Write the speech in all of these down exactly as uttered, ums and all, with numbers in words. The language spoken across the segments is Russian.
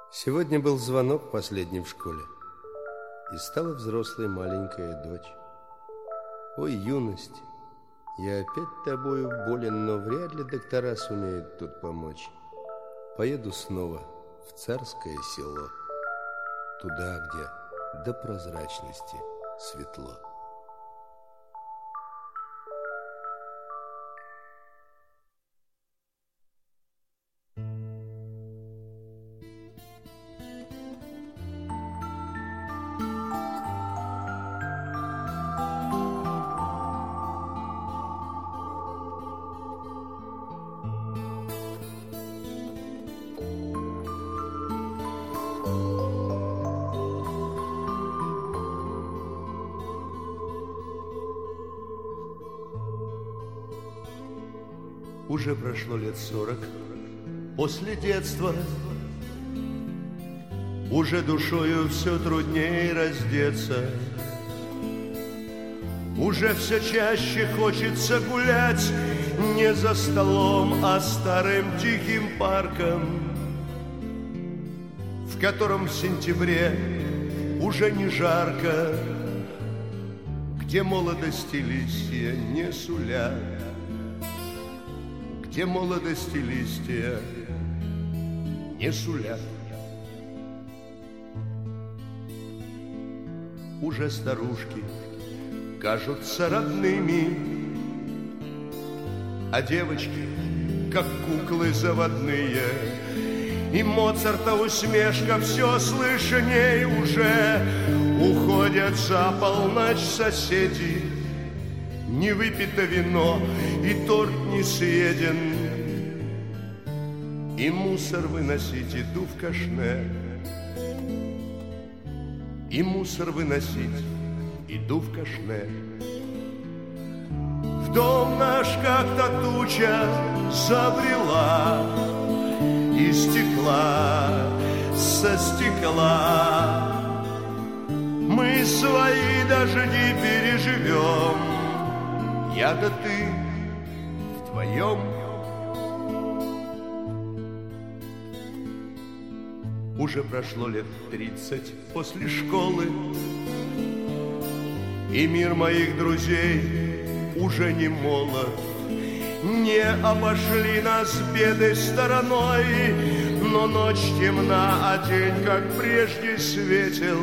Сегодня был звонок последний в школе, и стала взрослой маленькая дочь. Ой, юность, я опять тобою болен, но вряд ли доктора сумеют тут помочь. Поеду снова в царское село, туда, где до прозрачности светло. Уже прошло лет сорок после детства, уже душою все труднее раздеться, уже все чаще хочется гулять не за столом, а старым тихим парком, в котором в сентябре уже не жарко, где молодости листья не сулят, где молодости листья не сулят. Уже старушки кажутся родными, а девочки, как куклы заводные, и Моцарта усмешка все слышней. Уже уходят за полночь соседи, не выпито вино, и торт не съеден, и мусор выносить иду в кашне, и мусор выносить иду в кашне. В дом наш как-то туча забрела, и стекла со стекла мы свои дожди переживем. Я да ты вдвоем. Уже прошло лет тридцать после школы, и мир моих друзей уже не молод. Не обошли нас беды стороной, но ночь темна, а день, как прежде, светел.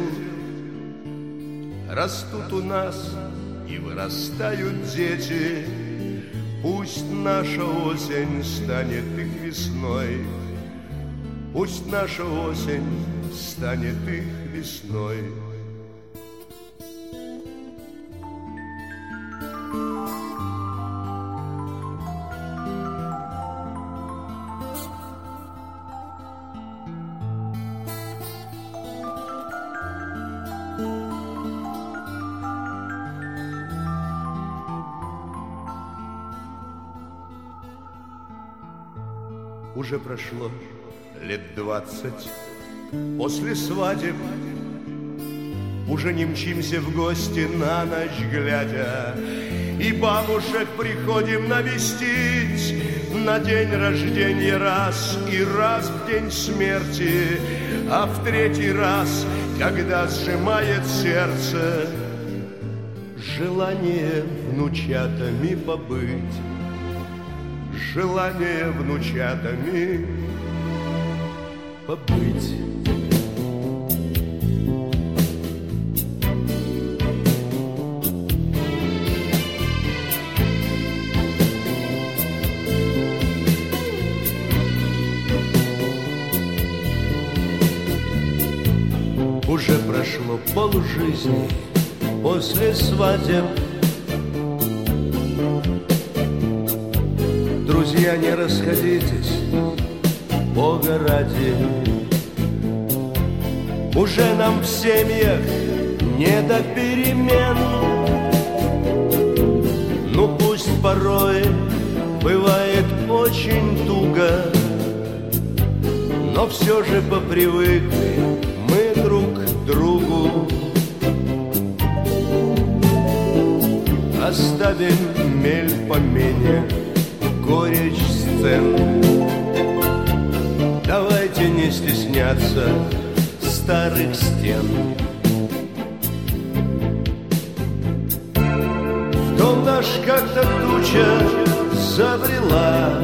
Растут у нас и вырастают дети, пусть наша осень станет их весной, пусть наша осень станет их весной. Уже прошло лет двадцать после свадеб, уже не мчимся в гости на ночь глядя, и бабушек приходим навестить на день рождения раз, и раз в день смерти, а в третий раз, когда сжимает сердце желание внучатами побыть, желание внучатами побыть. Уже прошло полжизни после свадеб. Друзья, не расходитесь, Бога ради. Уже нам в семьях не до перемен. Ну пусть порой бывает очень туго, но все же попривыкли мы друг к другу. Оставим мель помене, горечь сцен. Давайте не стесняться боятся старых стен. В дом наш как-то туча забрела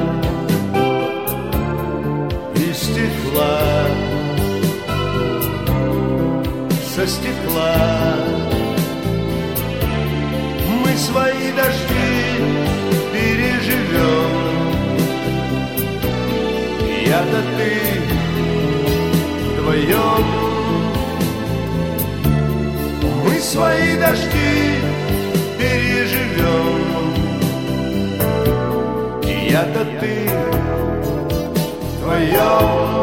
из стекла, со стекла. Мы свои дожди переживем, я да ты вдвоем. Мы свои дожди переживем, я да ты вдвоем.